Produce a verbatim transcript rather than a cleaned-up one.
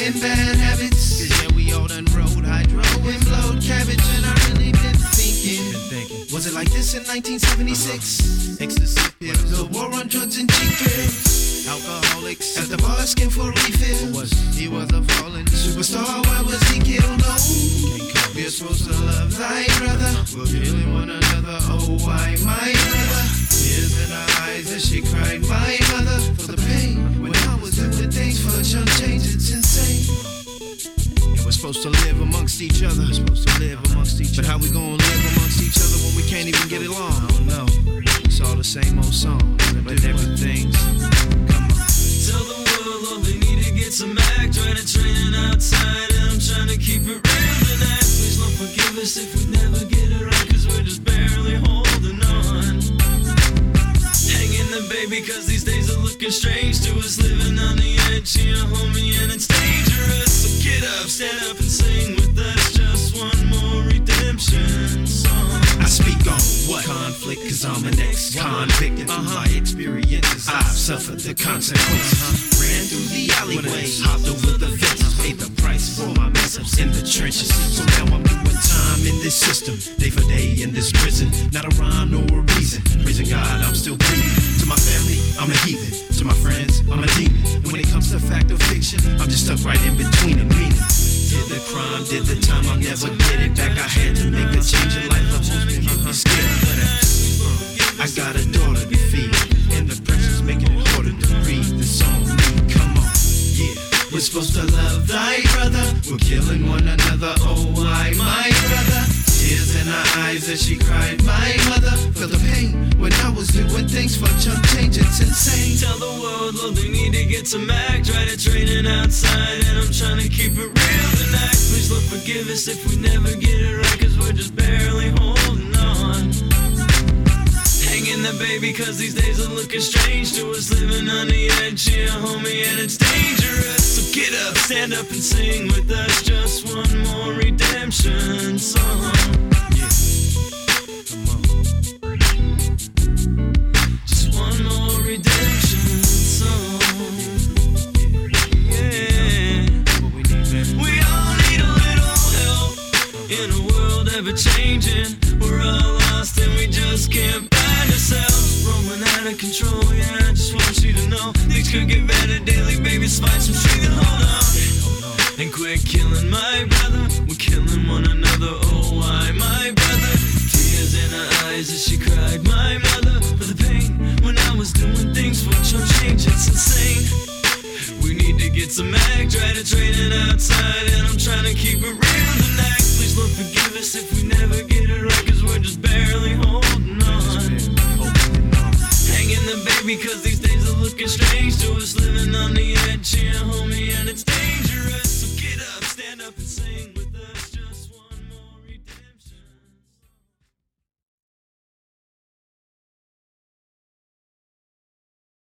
and bad habits. Cause yeah, we all done rode hydro and blowed cabbage. And I really been thinking, been thinking, was it like this in nineteen seventy-six? Uh-huh. Ecstasy, yeah, the war on drugs and cheap pills. Alcoholics at the bar asking for refills. Was he? he was a fallen superstar. Why was he killed? No, we're supposed to love thy brother. We're killing one another. Oh, why, my brother? Tears in her eyes as she cried, my mother, for the pain when I was doing things for a chunk change. It's insane. And we're supposed to live amongst each other. We're supposed to live amongst each other. But how we gonna live amongst each other when we can't even get along? I don't know. It's all the same old song, but everything's. Tell the world all they need to get some act. Trying to train it outside and I'm trying to keep it real tonight. Please don't forgive us if we never get it right, cause we're just barely holding on. Hanging the baby cause these days are looking strange to us. Living on the edge here, homie, and it's dangerous. So get up, stand up and sing with us. Just one more redemption song. I speak on what? Conflict, cause I'm an ex-convict. And through uh-huh. my experiences, I've suffered the consequences. Uh-huh. Ran through the alleyways, hopped over the fences, paid the price for my mess ups in the trenches. So now I'm doing time in this system, day for day in this prison. Not a rhyme nor a reason, praising God I'm still breathing. To my family, I'm a heathen. To my friends, I'm a demon. And when it comes to fact or fiction, I'm just stuck right in between the meaning. Did the crime, did the time, I'll never get it back. I had to make a change in life, I hope you get me scared. But uh, I got a daughter to feed, and the pressure's making it harder to breathe. This on me, come on, yeah. We're supposed to love thy brother, we're killing one another. Oh, why, my brother? Tears in her eyes as she cried, my mother, for the pain when I was doing things for chunk change. It's insane. Tell the world, Lord, they need to get some act. Try to train it outside and I'm trying to keep it real tonight. Please, Lord, forgive us if we never get it right, cause we're just barely holding on. Hanging the baby cause these days are looking strange to us. Living on the edge here, homie, and it's dangerous. So get up, stand up and sing with us. Just one more redemption song. Yeah, come on. Just one more redemption song. Yeah, What we need, baby. we all need a little help in a world ever changing. We're all lost and we just can't find ourselves. Rolling out of control, yeah, I just want you to know things could get better daily, baby, just find some strength and hold on. And quit killing my brother, we're killing one another. Oh, why, my brother? Tears in her eyes as she cried, my mother, for the pain when I was doing things for chunk change. It's insane. We need to get some act, try to train it outside, and I'm trying to keep it real tonight. Please, Lord, forgive us if we never get it right, cause we're just barely holding on. Hanging the baby cause these days are looking strange to us. Living on the edge here, homie, and it's dangerous. So get up, stand up and sing with